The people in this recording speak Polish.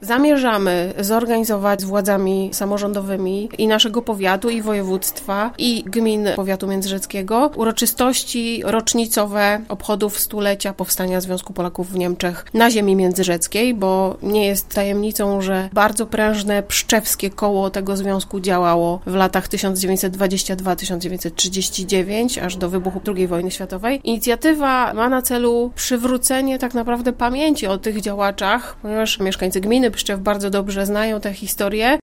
Zamierzamy zorganizować z władzami samorządowymi i naszego powiatu, i województwa, i gmin powiatu międzyrzeckiego uroczystości rocznicowe obchodów 100-lecia powstania Związku Polaków w Niemczech na ziemi międzyrzeckiej, bo nie jest tajemnicą, że bardzo prężne pszczewskie koło tego związku działało w latach 1922-1939, aż do wybuchu II wojny światowej. Inicjatywa ma na celu przywrócenie tak naprawdę pamięci o tych działaczach, ponieważ mieszkańcy gminy Pszczew bardzo dobrze znają tę historię